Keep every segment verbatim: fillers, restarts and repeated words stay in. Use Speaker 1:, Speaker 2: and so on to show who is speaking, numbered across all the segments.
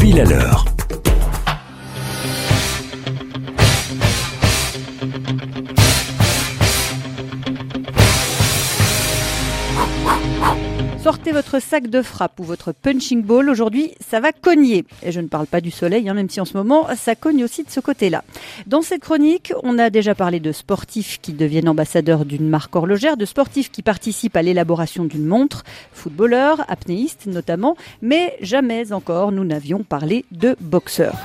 Speaker 1: Pile à l'heure.
Speaker 2: Sortez votre sac de frappe ou votre punching ball. Aujourd'hui, ça va cogner. Et je ne parle pas du soleil, hein, même si en ce moment, ça cogne aussi de ce côté-là. Dans cette chronique, on a déjà parlé de sportifs qui deviennent ambassadeurs d'une marque horlogère, de sportifs qui participent à l'élaboration d'une montre, footballeurs, apnéistes notamment, mais jamais encore nous n'avions parlé de boxeurs.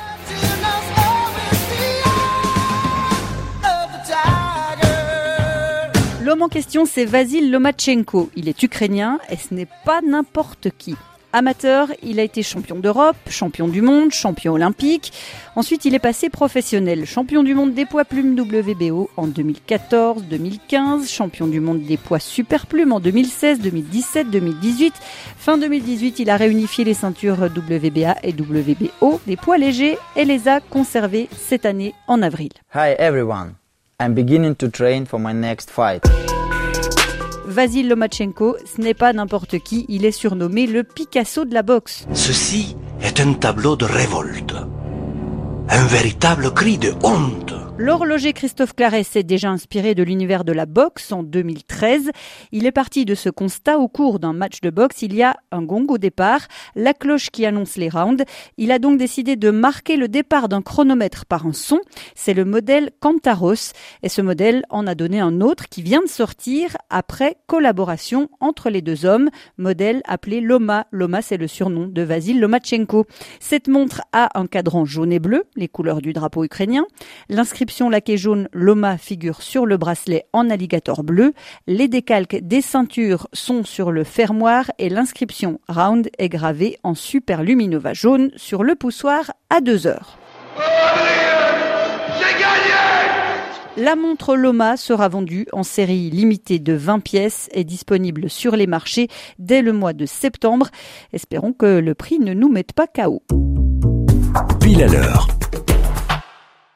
Speaker 2: L'homme en question, c'est Vasyl Lomachenko. Il est ukrainien et ce n'est pas n'importe qui. Amateur, il a été champion d'Europe, champion du monde, champion olympique. Ensuite, il est passé professionnel. Champion du monde des poids plumes W B O en deux mille quatorze deux mille quinze. Champion du monde des poids super plumes en deux mille seize, deux mille dix-sept, deux mille dix-huit. Fin deux mille dix-huit, il a réunifié les ceintures W B A et W B O des poids légers et les a conservées cette année en avril.
Speaker 3: Hi everyone, I'm beginning to train for my next fight.
Speaker 2: Vasyl Lomachenko, ce n'est pas n'importe qui, il est surnommé le Picasso de la boxe.
Speaker 4: Ceci est un tableau de révolte, un véritable cri de honte.
Speaker 2: L'horloger Christophe Claret s'est déjà inspiré de l'univers de la boxe en deux mille treize. Il est parti de ce constat au cours d'un match de boxe. Il y a un gong au départ, la cloche qui annonce les rounds. Il a donc décidé de marquer le départ d'un chronomètre par un son. C'est le modèle Kantaros. Et ce modèle en a donné un autre qui vient de sortir après collaboration entre les deux hommes. Modèle appelé Loma. Loma, c'est le surnom de Vasyl Lomachenko. Cette montre a un cadran jaune et bleu, les couleurs du drapeau ukrainien. L'inscription laquée jaune Loma figure sur le bracelet en alligator bleu. Les décalques des ceintures sont sur le fermoir et l'inscription Round est gravée en super luminova jaune sur le poussoir à deux heures.
Speaker 5: J'ai gagné!
Speaker 2: La montre Loma sera vendue en série limitée de vingt pièces et disponible sur les marchés dès le mois de septembre. Espérons que le prix ne nous mette pas K O.
Speaker 1: Pile à l'heure.